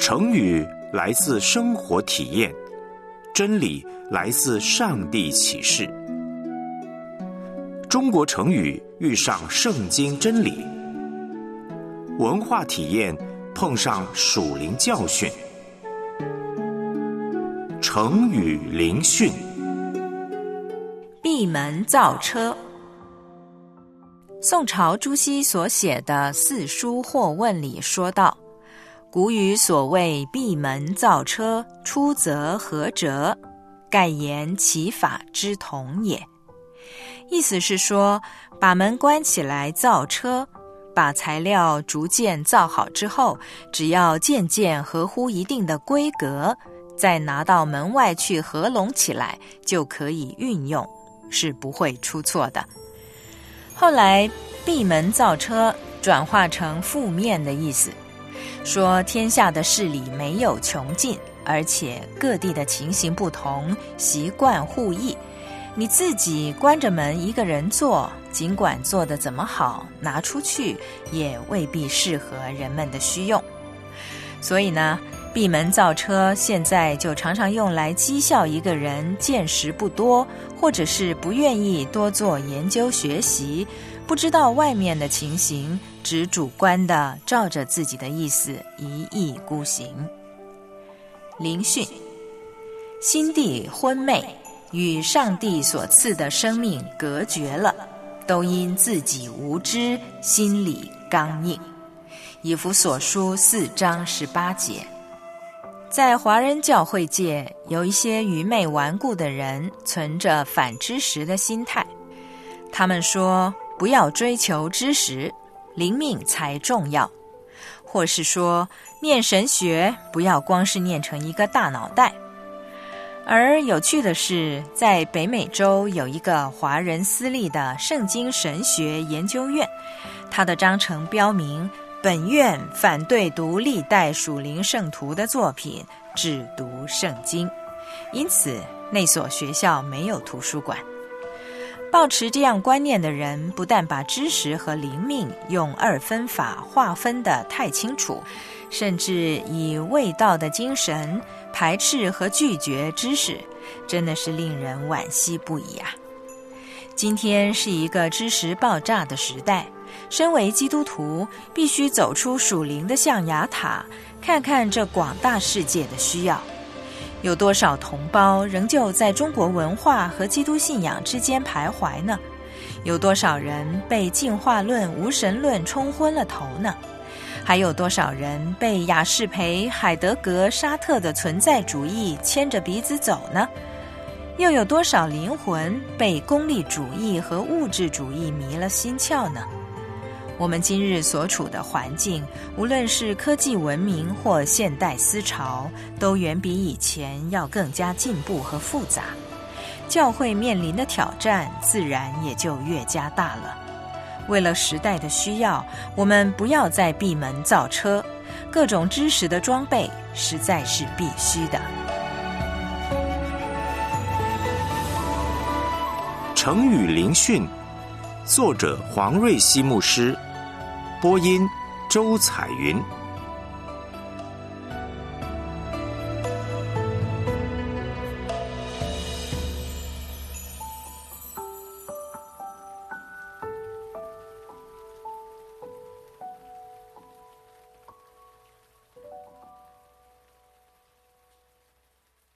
成语来自生活体验，真理来自上帝启示。中国成语遇上圣经真理，文化体验碰上属灵教训。成语灵讯。 闭门造车。宋朝朱熹所写的《四书惑问》里说道：古语所谓闭门造车，出则合辙，盖言其法之同也。意思是说，把门关起来造车，把材料逐渐造好之后，只要件件合乎一定的规格，再拿到门外去合拢起来，就可以运用，是不会出错的。后来闭门造车转化成负面的意思，说天下的事理没有穷尽，而且各地的情形不同，习惯互异，你自己关着门一个人做，尽管做得怎么好，拿出去也未必适合人们的需用。所以呢，闭门造车现在就常常用来讥笑一个人见识不多，或者是不愿意多做研究学习，不知道外面的情形，只主观地照着自己的意思一意孤行。灵讯。心地昏昧，与上帝所赐的生命隔绝了，都因自己无知，心里刚硬。以弗所书4章18节。在华人教会界，有一些愚昧顽固的人存着反知识的心态，他们说不要追求知识，灵命才重要，或是说念神学不要光是念成一个大脑袋。而有趣的是，在北美洲有一个华人私立的圣经神学研究院，它的章程标明，本院反对读历代属灵圣徒的作品，只读圣经，因此那所学校没有图书馆。抱持这样观念的人，不但把知识和灵命用二分法划分得太清楚，甚至以卫道的精神排斥和拒绝知识，真的是令人惋惜不已啊！今天是一个知识爆炸的时代，身为基督徒，必须走出属灵的象牙塔，看看这广大世界的需要。有多少同胞仍旧在中国文化和基督信仰之间徘徊呢？有多少人被进化论、无神论冲昏了头呢？还有多少人被雅士培、海德格、沙特的存在主义牵着鼻子走呢？又有多少灵魂被功利主义和物质主义迷了心窍呢？我们今日所处的环境，无论是科技文明或现代思潮，都远比以前要更加进步和复杂。教会面临的挑战自然也就越加大了。为了时代的需要，我们不要再闭门造车，各种知识的装备实在是必须的。 成语灵讯，作者黄瑞希牧师，播音周彩云。